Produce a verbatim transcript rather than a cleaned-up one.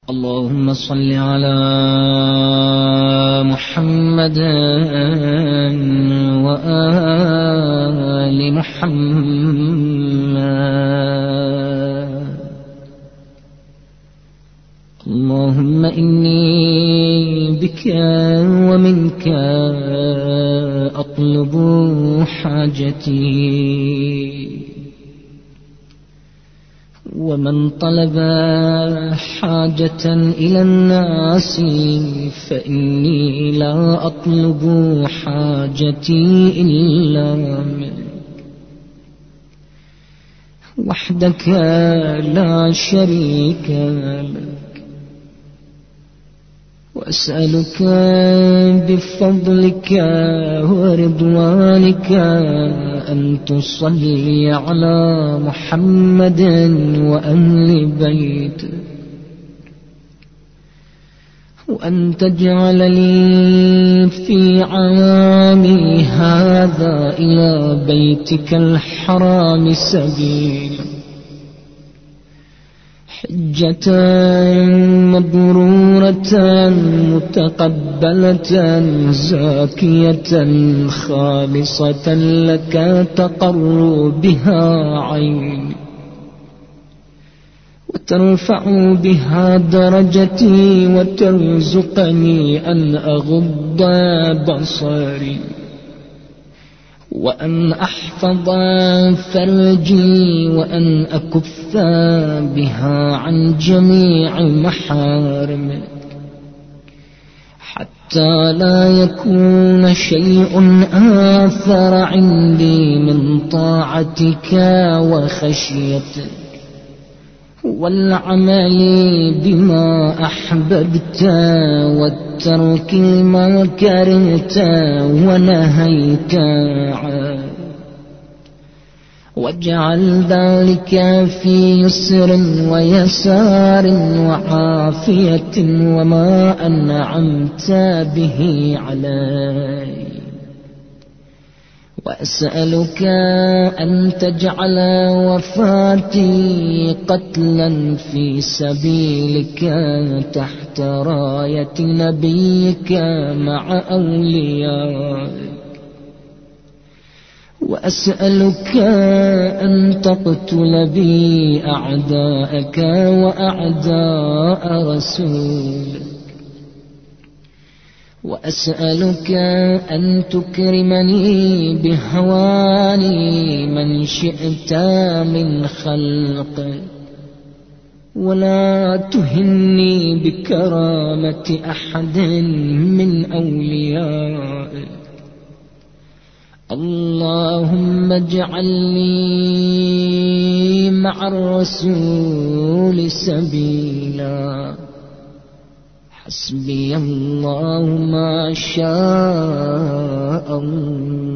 اللهم صل على محمد وآل محمد. اللهم إني بك ومنك أطلب حاجتي، ومن طلب حاجة إلى الناس فإني لا أطلب حاجتي إلا منك وحدك لا شريك لك. وأسألك بفضلك ورضوانك أن تصلي على محمد وأهل بيته، وأن تجعل لي في عامي هذا إلى بيتك الحرام سبيلا، حجة مبرورة متقبلة زاكية خالصة لك تقر بها عيني وترفع بها درجتي وترزقني أن أغض بصري وأن أحفظ فرجي وأن أكف بها عن جميع محارمك، حتى لا يكون شيء آثر عندي من طاعتك وخشيتك والعمل بما أحببت والترك ما كرهت ونهيت عنه، واجعل ذلك في يسر ويسار وعافية وما أنعمت به علي. وأسألك أن تجعل وفاتي قتلا في سبيلك تحت راية نبيك مع أوليائك. وأسألك أن تقتل بي أعداءك وأعداء رسولك. وأسألك أن تكرمني بهواني من شئت من خلقك، ولا تهني بكرامة أحد من أوليائك. اللهم اجعلني مع الرسول سبيلا، حسبي الله ما شاء الله.